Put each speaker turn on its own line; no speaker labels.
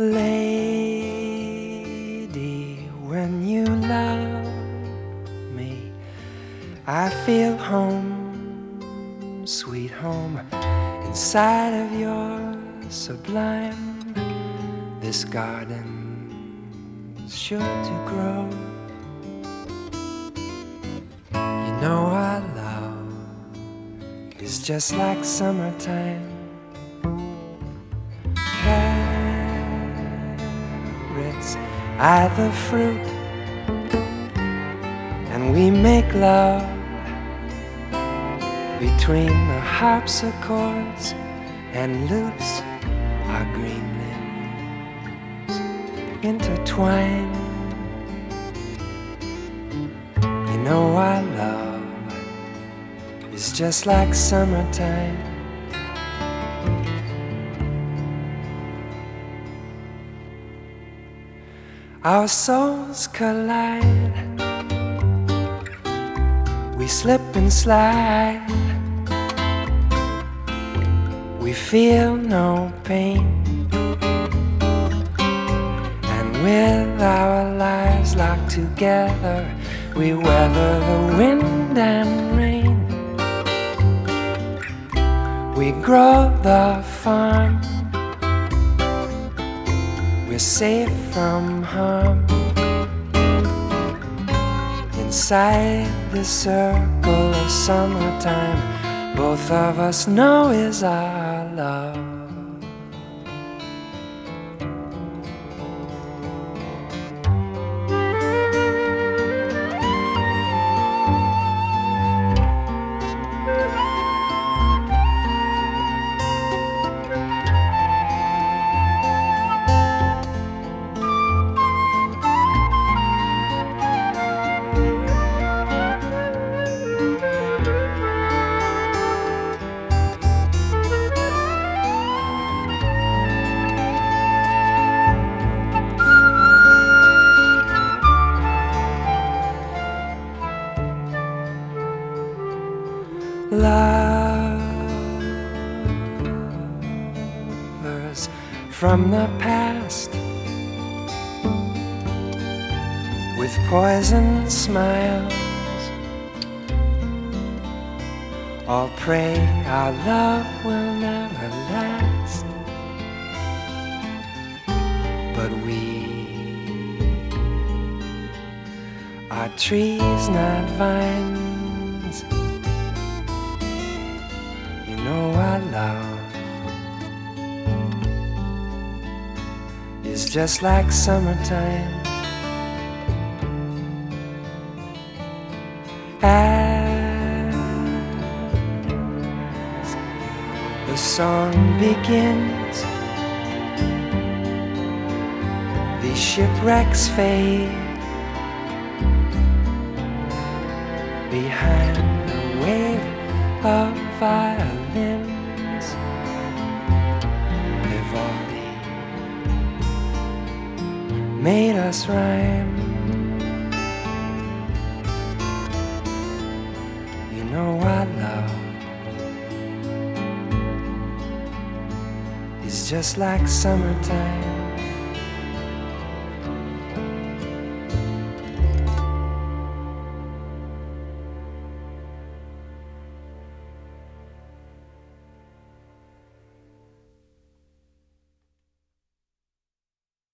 Lady, when you love me, I feel home, sweet home, inside of your sublime. This garden's sure to grow. You know our love is just like summertime. Carrots are the fruit, and we make love between the harpsichords and lutes. Our green limbs intertwine. You know our love is just like summertime. Our souls collide, we slip and slide, we feel no pain, and with our lives locked together, we weather the wind and rain. We grow the farm, we're safe from harm. Inside the circle of summertime, both of us know is our love. Lovers from the past, with poison smiles, all pray our love will never last. But we are trees, not vines. You know our love is just like summertime. As the song begins, these shipwrecks fade behind the wave of violins. Vivaldi made us rhyme. You know our love is just like summertime.